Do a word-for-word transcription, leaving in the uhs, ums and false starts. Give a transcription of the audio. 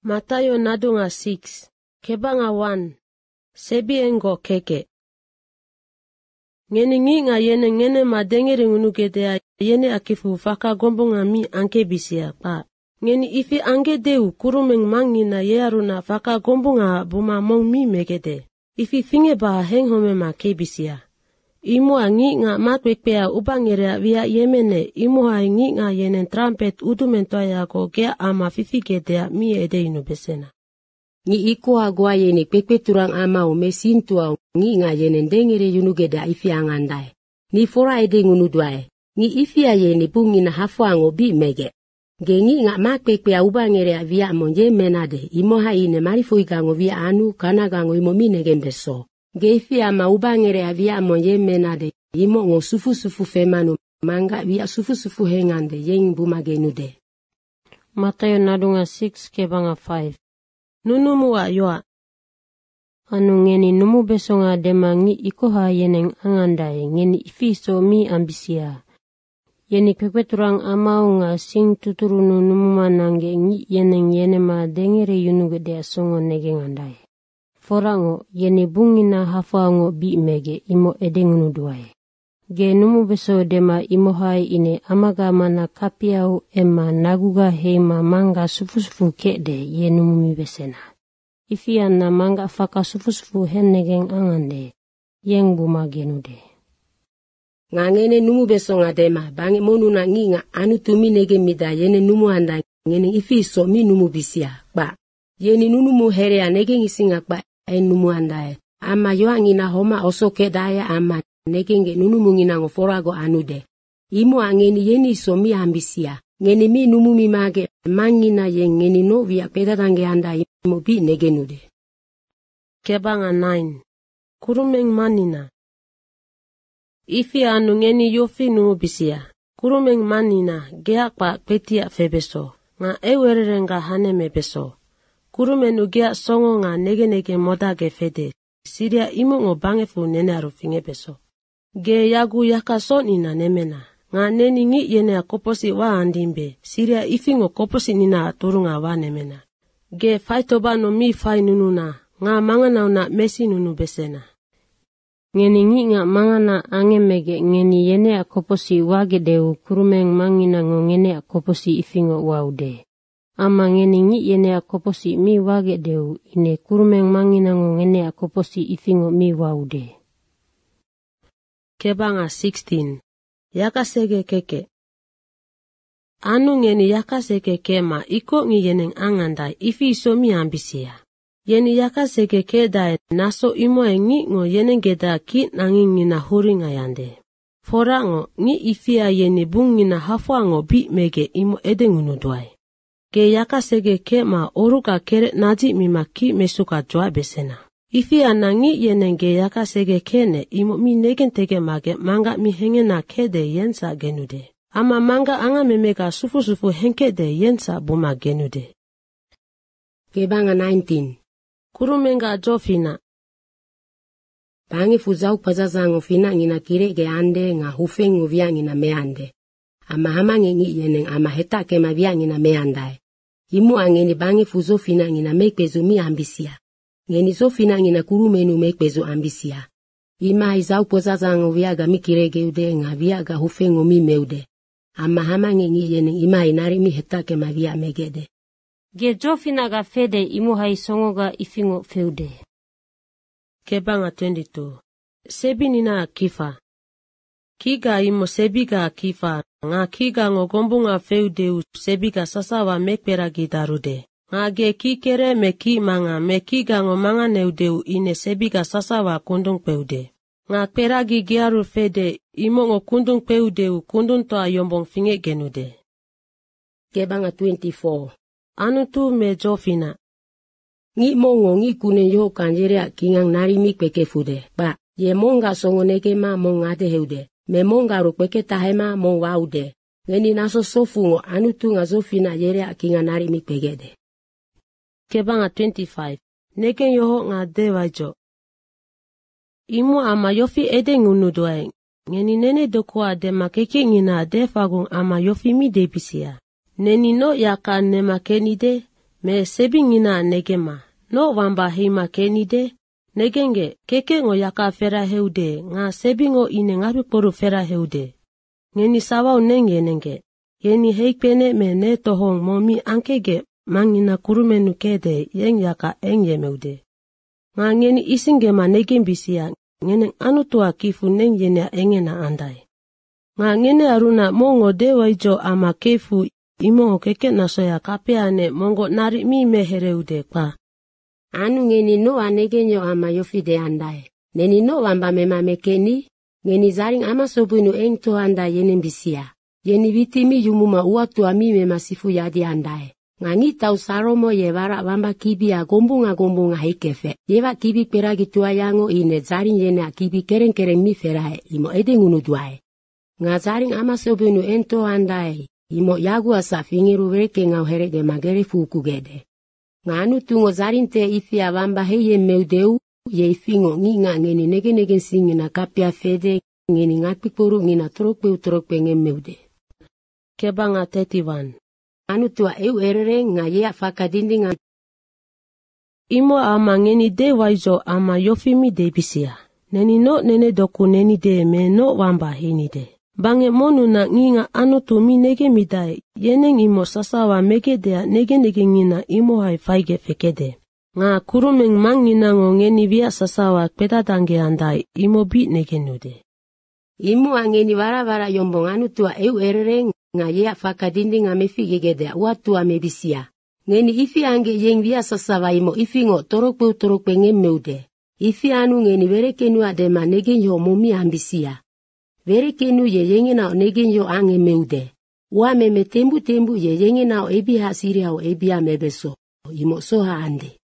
Matayo nadunga six, kebanga one, sebi engo keke. Ngeni nginga yene ngene madengere ngunugedea yene akifu faka gombonga mi anke bisia pa. Ngeni ifi ange deu kurumeng mangina yearuna faka gombonga buma mong mi megede. Ifi finge ba heng home ma kebisia. Imu angi nga matwekpea ubangere via yemene imu angi nga yenen trumpet udumentoa yako gea ama fifigedea mi ede inu besena. Ngi iku agua yene kwekpe turang ama umesintua ngi nga yenen dengere yunugeda ifi angandai. Ni fora ede ngunuduae. Ngi ifi ayene bungi na hafuango bi mege. Gengi nga makwekpea ubangere via monje menade imo haine marifo igango via anu kanagango imo minegembeso. Geifi ama ubangere avia monye menade imo ngo sufu sufu femanu manga via sufu sufu hengande yeng bumagenude. Matayo nadunga six kebanga five. Nunumu wa yoa. Anu ngeni numu besonga demangi ikoha yeneng angandai ngeni ifiso mi ambisia. Yeni kekweturang amau nga sing tuturunu numu manange ngi yeneng yenema dengere yunugede songo negengandai. Forango yene bungina hafango bi mege imo edengunu duae. Ge numu beso dema imo hai ine amaga mana kapiau ema naguga heima manga sufu-sufu kede ye numu mi besena. Ifia na manga faka sufu-sufu hennegeng angande yeng buma genude. Ngangene numu beso ngadema bangi monu na nginga anu tumi nege mida yene numu anda ngene ifiso mi numu bisia ba. Yene numu herea nege ngisinga ba. Enumu andae ama yoangi na homa osoke daya ama negenge nunumu ngina ngoforago anude imu angeni yeni somi ambisia ngeni mi numu mi mage mangina yeng ngeni no via pedadange andai imu bi negenude. Kebanga nine, kurumeng manina. Ifi anu ngeni yofi numu bisia kurumeng manina geakpa petia febeso nga ewererenga haneme beso. Kurumenu gea songo nga nege nege moda ge fede. Siria imu ngo bangefu nene arufinge beso. Ge yagu yaka son ina nemena. Nga neni ngi yene koposi wa andimbe. Siria ifi ngo koposi nina turunga wa nemena. Ge faitoba no mi fai nununa. Nga mangana una mesi nunu besena. Ngeni ngi nga mangana angemege ngeni yene koposi wagedeu kurumeng mangina ngo ngene koposi ifi ngo waude. Ama ngeni ngi yene akoposi mi wage deu ine kurumeng mangina ngo ngene akoposi ifingo mi waude. Kebanga sixteen. Yakasege keke. Anu ngeni yakasege kema iko ngi yeneng angandai ifi iso mi ambisia. Yeni yakasege kedai naso imo ngi ngo yeneng geda ki nangi ngina huringa yande. Forango ngi ifia yeni bungina hafuango bi mege imo edengunu duai. Ge yakasege kema oruka kere naji mimaki mesuka joa besena. Ifi anangi yenenge yakasege kene imo mi negentege mage manga mi hengena kede yensa genude. Ama manga anga memega sufu sufu henkede yensa buma genude. Kebanga nineteen. Kurumenga jofina. Bangi fuzau pazazango fina ngina kire ge ande nga hufengu vya ngina meande. Ama hamange ngi yeneng ama heta kema vya ngina meandai. Imu angeni bangi fuzo fina ngina mekpezo mi ambisia. Ngeni zo fina ngina kurumenu mekpezo ambisia. Ima izau pozazango viaga mikirege ude nga viaga hufengo mi meude. Ama hamange ngi yeneng ima inari mi heta kema vya megede. Ge jo fina ga fede imu hai songo ga ifingo feude. Kebanga twenty-two. Sebi nina kifa. Kiga imo sebiga kifa. Nga kiga ngogombunga feudeu sebiga sasawa mekperagi darude. Nga ge kikere meki manga mekiga ngomanga neudeu ine sebiga sasawa kundung peude. Nga peragi giaru fede imo ngo kundung peudeu kundung toa yombong finge genude. Kebanga twenty-four. Anu tu me jofina. Ngi mongo ngi kune yo kanjerea kingang nari mikpeke fude. Ba, ye monga songo neke ma monga te heude. Me monga rukweke tahema mong waude. Ngeni naso sofungo anu tu nga zofina yere akinga nari mi pegede. Kebanga twenty-five. Neken yoho nga dewaijo. Imu ama yofi ede ngunu doeng. Ngeni nene dokua de makeke ngina de fagung ama yofi mi debisia. Neni no yaka ne makeni de. Me sebingina negema, no wamba hima kenide, negenge keke ngo yaka fera heude, nga sebingo ine ngabiporu fera heude. Ngeni sawau nenge nenge, yeni heikpene me ne tohong momi ankege mangina kurumenu kede yeng yaka engye meude. Nga ngeni isingema negembisia, ngene anutua kifu neng yene engena andai. Nga ngene aruna mongo dewa ijo ama kefu imongo keke nasoya kapeane mongo nari mi mehereude kwa. Anu ngeni no anegenyo ama yofide andai. Neni no wamba mema mekeni, ngeni zaring ama sobunu eng to andai yene mbisia. Yeni vitimi yumuma uatu ami mema sifu yadi andai. Ngangi tau saromo yevara wamba kibi a gombunga gombunga heikefe. Yeva kibi peragi tua yango ine zaring yene a kibi keren keren mi ferahe imo edengunu duae. Nga zaring ama sobunu ento andai. Imo yagu asa fingiru werke ngau herege magere fuku gede. Nganu tungo zarinte ifi awamba heye meudeu, ye ifingo nginga ngeni nege nege singina kapia fede, ngeni ngapikuru ngina trokpe utrokpe nge meude. Kebanga thirty-one. Anu tua eu erere nga ye afaka dindinga. Imo ama ngeni de waizo ama yofimi de bisia. Neni no nene doku neni de me no wamba hini de. Bange monu na nginga anu tumi nege midai, yeneng imo sasawa megedea nege nege ngina imo hai faige fekede. Nga kurumeng mangina ngo ngeni via sasawa pedadange andai, imo bi nege nude. Imo angeni vara vara yombong anu tua eu erere nga ye afaka dindinga mefige gedea uatua mebisia. Ngeni ifi ange yeng via sasawa imo ifi ngo torokpe torokpe nge meude. Ifi anu ngeni vereke nu adema nege nyo momi ambisia. Vereke nu ye yengi nao nege nyo ange meude. Ua meme tembu tembu ye yengi nao ebi hasiri au ebi amebeso. Imo soha ande.